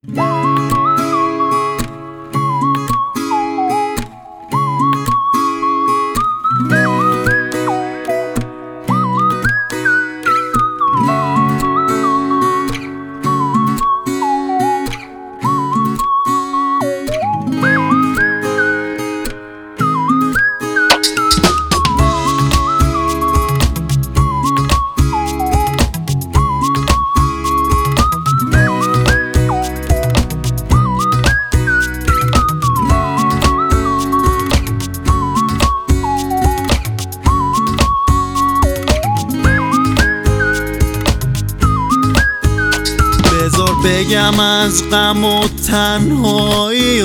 بذار بگم از غم و تنهایی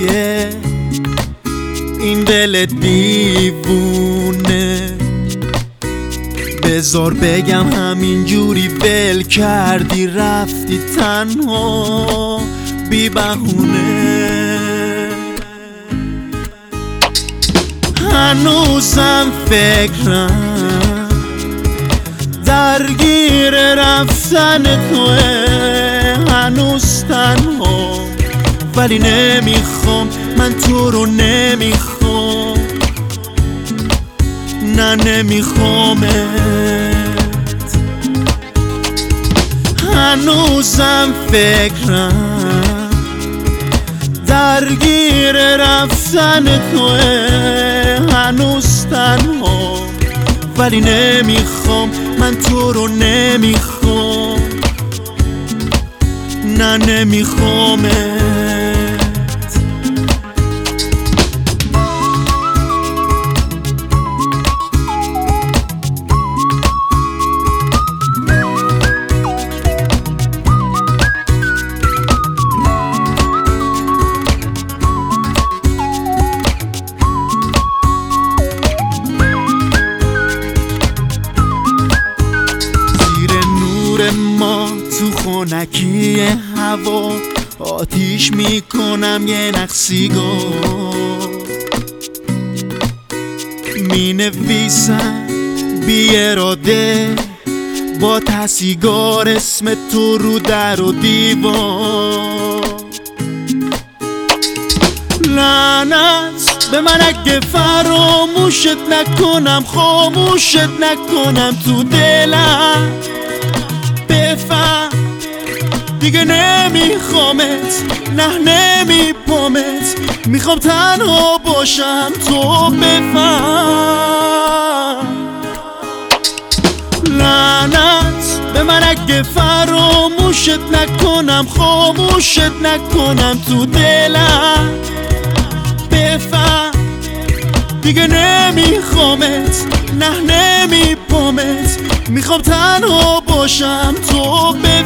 این دل دیوونه. بذار بگم همینجوری ول کردی رفتی تنها بی بهونه. هنوزم فکرم درگیر رفتن توه، هنوز تنها ولی نمیخوام، من تو رو نمیخوام، نه نمیخوامت. هنوزم فکرم درگیر رفتن توه، هنوز تنها ولی نمیخوام، من تو رو نمیخوام، نه نمیخوامت. ما تو خونکی هوا آتیش میکنم یه نقصیگار، می نویسم بی اراده با تصیگار اسم تو رو در و دیوار. لعنت به من اگه فراموشت نکنم، خاموشت نکنم تو دلم. بفهم دیگه نمیخوامت، نه نمیپامت، میخوام تنها باشم تو بفهم. لعنت به من اگه فراموشت نکنم، خاموشت نکنم تو دلم. بفهم دیگه نمیخوامت، نه نمیپامت، میخوام تنها باشم تو